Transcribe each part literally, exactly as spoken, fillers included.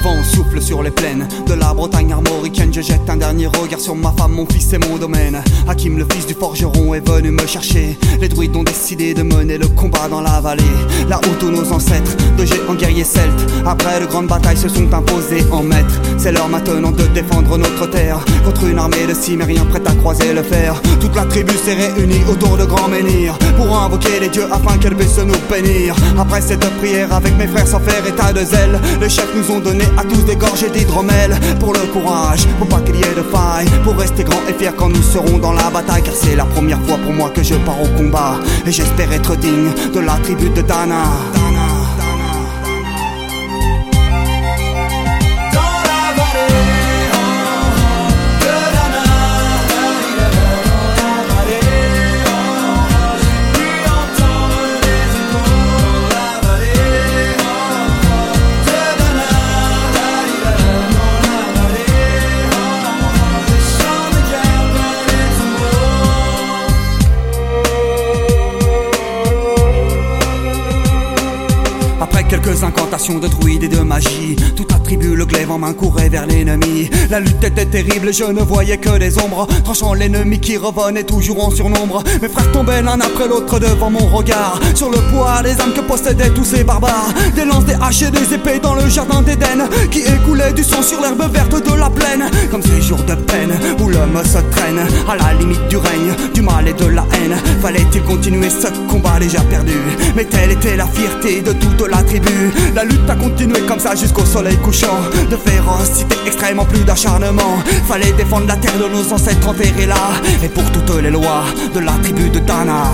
vent souffle sur les plaines de la Bretagne armoricaine. Je jette un dernier regard sur ma femme, mon fils et mon domaine. Hakim, le fils du forgeron, est venu me chercher. Les druides ont décidé de mener le combat dans la vallée, là où tous nos ancêtres, de géants guerriers celtes, après de grandes batailles se sont imposés en maîtres. C'est l'heure maintenant de défendre notre terre contre une armée de cimériens prête à croiser le fer. Toute la tribu s'est réunie autour de grands menhirs pour invoquer les dieux afin qu'elle puisse nous bénir. Après cette prière avec mes frères sans faire état de zèle, les chefs nous ont donné à tous des gorgées d'hydromel. Pour le courage, pour pas qu'il y ait de faille, pour rester grand et fier quand nous serons dans la bataille. Car c'est la première fois pour moi que je pars au combat, et j'espère être digne de la tribu de Dana. Quelques incantations de druides et de magie, toute la tribu le glaive en main courait vers l'ennemi. La lutte était terrible, je ne voyais que des ombres, tranchant l'ennemi qui revenait toujours en surnombre. Mes frères tombaient l'un après l'autre devant mon regard, sur le poids des âmes que possédaient tous ces barbares. Des lances, des haches et des épées dans le jardin d'Éden, qui écoulait du sang sur l'herbe verte de la plaine. Comme ces jours de peine où l'homme se traîne à la limite du règne, du mal et de la haine. Fallait-il continuer ce combat déjà perdu? Mais telle était la fierté de toute la tribu. La lutte a continué comme ça jusqu'au soleil couchant, de férocité extrêmement, plus d'acharnement. Fallait défendre la terre de nos ancêtres enterrés là, et pour toutes les lois de la tribu de Dana.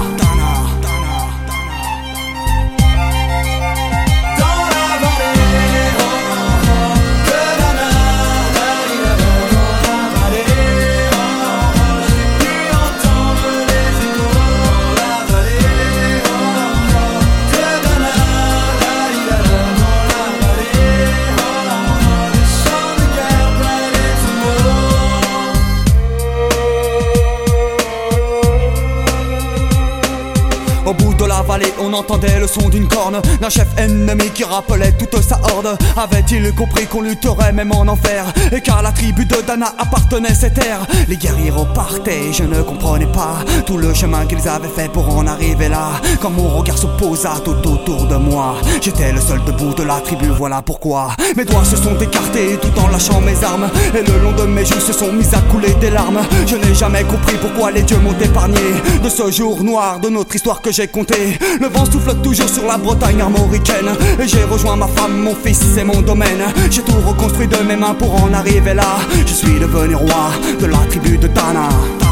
Au bout de la vallée, on entendait le son d'une corne, d'un chef ennemi qui rappelait toute sa horde. Avait-il compris qu'on lutterait même en enfer, et qu'à la tribu de Dana appartenait cette terre? Les guerriers repartaient, je ne comprenais pas tout le chemin qu'ils avaient fait pour en arriver là. Quand mon regard se posa tout autour de moi, j'étais le seul debout de la tribu, voilà pourquoi mes doigts se sont écartés tout en lâchant mes armes, et le long de mes joues se sont mis à couler des larmes. Je n'ai jamais compris pourquoi les dieux m'ont épargné de ce jour noir de notre histoire que j'ai compté. Le vent souffle toujours sur la Bretagne armoricaine, et j'ai rejoint ma femme, mon fils et mon domaine. J'ai tout reconstruit de mes mains pour en arriver là. Je suis devenu roi de la tribu de Dana.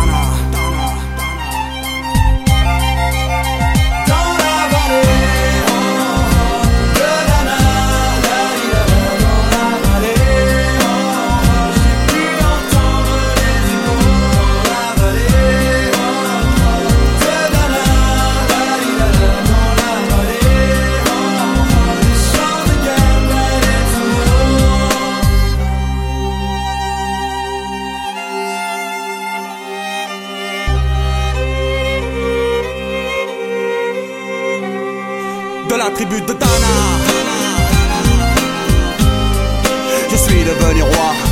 De la tribu de Dana, je suis devenu roi.